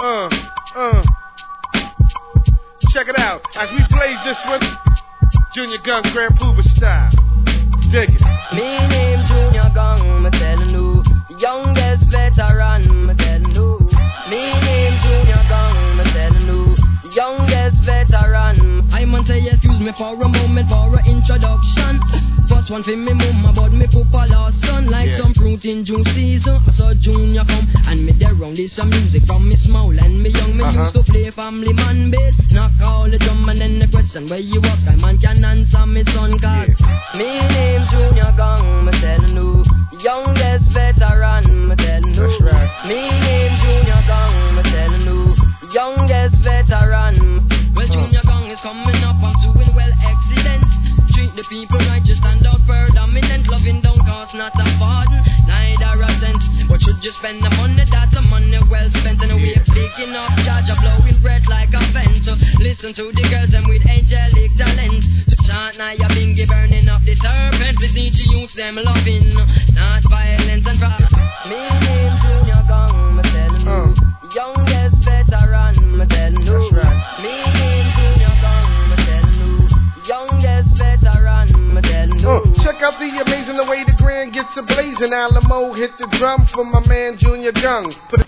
Check it out. As we blaze this one, Junior Gun, Grand Puba style. Dig it. Me name Junior Gun, me tellin' you. Youngest veteran, me tellin' you. Me name Junior Gun, me tellin' you. Youngest veteran. I man say excuse me for a moment for a introduction. First one for me mama, but me papa last son. Like some fruit in June season. I saw Junior come and me there round this some music from me small and me young. Me used to play family man bass. Knock all the drum and then the question where you ask, I man can answer me son cause me name Junior Gun, me tellin' you. Youngest veteran, me tellin' you. Me name Junior Gun, me tellin' you. Youngest veteran. Well, Junior Gun is coming up, I'm doing well, excellent. Treat the people right, just stand out for dominant. Loving don't cost not a pardon, neither a cent. But should you spend the money, that's the money well spent. And we're picking up, charge of blowing breath like a vent. So listen to the girls and with angelic talent. To chant now your bingy burning up the serpent. We need to use them loving, not violence and rap. Me name Junior Gun, me tellin' you. Youngest veteran, me tellin' you. Me name Junior Gun, me tellin' you. Youngest veteran, me tellin' you. Check out the amazing the way the grand gets a blazing. Alamo hit the drum for my man Junior Gun. Put